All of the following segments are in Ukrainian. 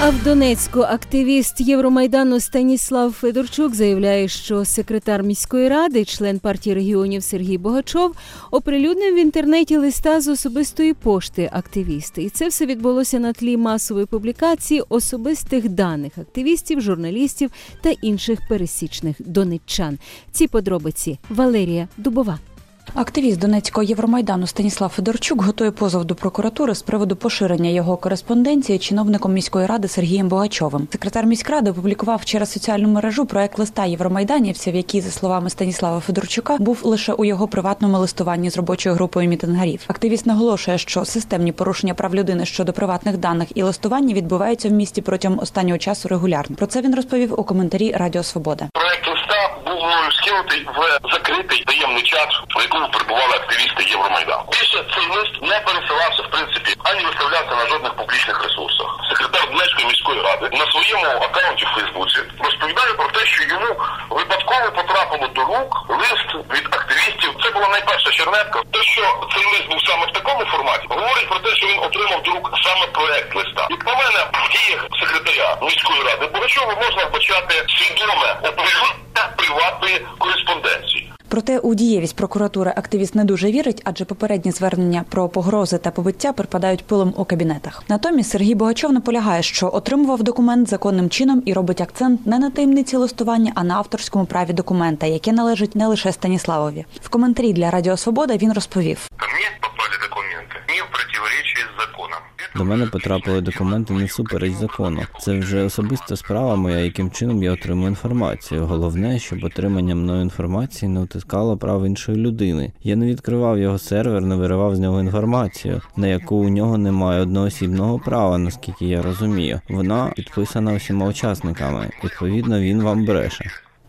А в Донецьку активіст Євромайдану Станіслав Федорчук заявляє, що секретар міської ради, член партії регіонів Сергій Богачов, оприлюднив в інтернеті листа з особистої пошти активіста. І це все відбулося на тлі масової публікації особистих даних активістів, журналістів та інших пересічних донеччан. Ці подробиці Валерія Дубова. Активіст Донецького Євромайдану Станіслав Федорчук готує позов до прокуратури з приводу поширення його кореспонденції чиновником міської ради Сергієм Богачовим. Секретар міськради опублікував через соціальну мережу проект листа євромайданівців, який, за словами Станіслава Федорчука, був лише у його приватному листуванні з робочою групою мітингарів. Активіст наголошує, що системні порушення прав людини щодо приватних даних і листування відбуваються в місті протягом останнього часу регулярно. Про це він розповів у коментарі Радіо Свобода. Проект листа був скинутий в закритий таємний чат, в якому перебували активісти Євромайдану. Більше цей лист не пересилався, в принципі, ані виставлявся на жодних публічних ресурсах. Секретар Донецької міської ради на своєму акаунті в Фейсбуці розповідає про те, що йому випадково потрапило до рук лист від активістів. Це була найперша чернетка. Те, що цей лист був саме в такому форматі, говорить про те, що він отримав до рук саме проект листа. Як на мене, в діях секретаря міської ради Богачова можна вбачати свідоме оприлюднення приватної кореспонденції. Проте у дієвість прокуратури активіст не дуже вірить, адже попередні звернення про погрози та побиття припадають пилом у кабінетах. Натомість Сергій Богачов наполягає, що отримував документ законним чином і робить акцент не на таємниці листування, а на авторському праві документа, яке належить не лише Станіславові. В коментарі для Радіо Свобода він розповів. Мені попали документи не в противоречии з законом. До мене потрапили документи не всупереч закону. Це вже особиста справа моя, яким чином я отримую інформацію. Головне, щоб отримання мною інформації не утискало прав іншої людини. Я не відкривав його сервер, не виривав з нього інформацію, на яку у нього немає одноосібного права, наскільки я розумію. Вона підписана всіма учасниками. Відповідно, він вам бреше.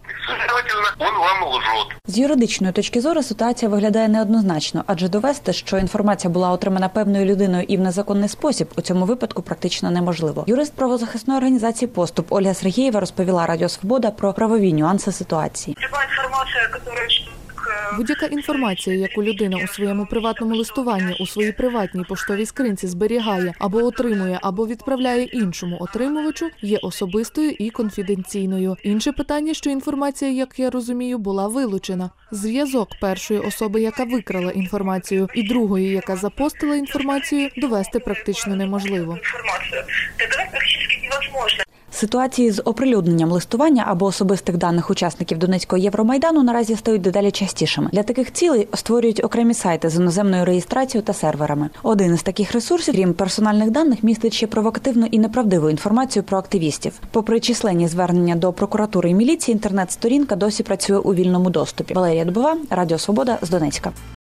З юридичної точки зору ситуація виглядає неоднозначно, адже довести, що інформація була отримана певною людиною і в незаконний спосіб, у цьому випадку практично неможливо. Юрист правозахисної організації «Поступ» Ольга Сергієва розповіла Радіо Свобода про правові нюанси ситуації. Будь-яка інформація, яку людина у своєму приватному листуванні, у своїй приватній поштовій скринці зберігає або отримує, або відправляє іншому отримувачу, є особистою і конфіденційною. Інше питання, що інформація, як я розумію, була вилучена. Зв'язок першої особи, яка викрала інформацію, і другої, яка запостила інформацію, довести практично неможливо. Ситуації з оприлюдненням листування або особистих даних учасників Донецького Євромайдану наразі стають дедалі частішими. Для таких цілей створюють окремі сайти з іноземною реєстрацією та серверами. Один із таких ресурсів, крім персональних даних, містить ще провокативну і неправдиву інформацію про активістів. Попри численні звернення до прокуратури і міліції, інтернет-сторінка досі працює у вільному доступі. Валерія Дубова, Радіо Свобода з Донецька.